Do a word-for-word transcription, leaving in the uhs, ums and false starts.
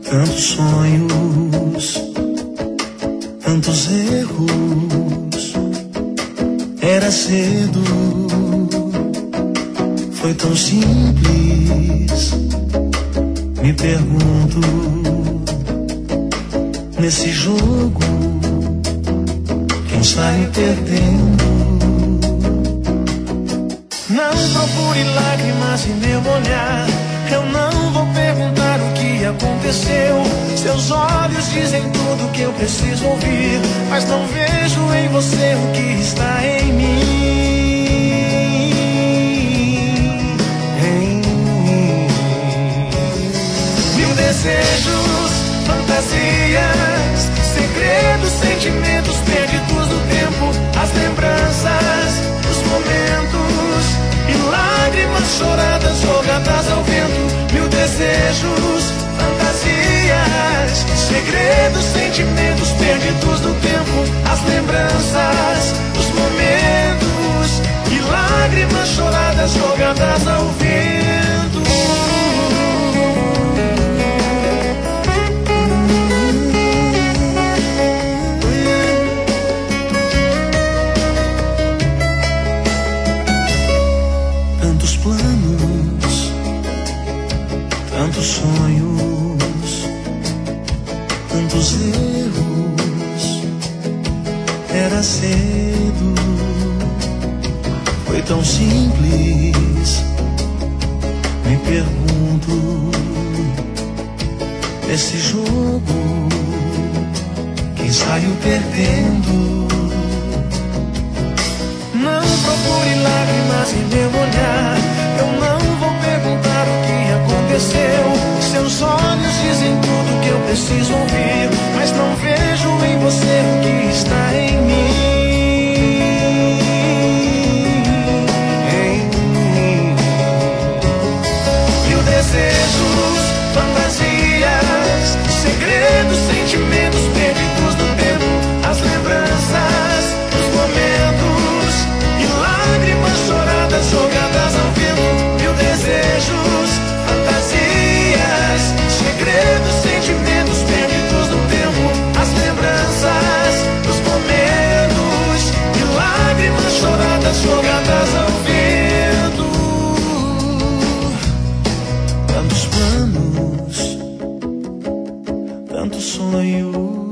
Tantos sonhos, tantos erros. Era cedo, foi tão simples. Me pergunto, nesse jogo, quem sai perdendo? Não procure lágrimas em meu olhar. Eu não vou perguntar o que aconteceu. Seus olhos dizem tudo que eu preciso ouvir, mas não vejo em você o que está em mim. Em mim. Mil desejos, fantasias, segredos, sentimentos perdidos no tempo, as lembranças, os momentos e lágrimas choradas jogadas ao vento. Mil desejos, fantasias, segredos, sentimentos perdidos no tempo, as lembranças, os momentos e lágrimas choradas jogadas ao vento. Tantos planos, tantos sonhos, tantos erros. Era cedo, foi tão simples. Me pergunto, nesse jogo, quem saiu perdendo? Não procure lágrimas em meu olhar. Eu não vou perguntar o que aconteceu. Seus olhos dizem tudo que eu preciso ouvir, mas não vejo em você o que está em mim. Em mim. Mil desejos, fantasias, segredos, sentimentos perdidos no tempo, as lembranças, os momentos e lágrimas choradas jogadas ao vento. Mil desejos, fantasias, segredos, sentimentos perdidos no tempo, as lembranças, os momentos e lágrimas choradas jogadas ao vento. Tantos planos, tantos sonhos,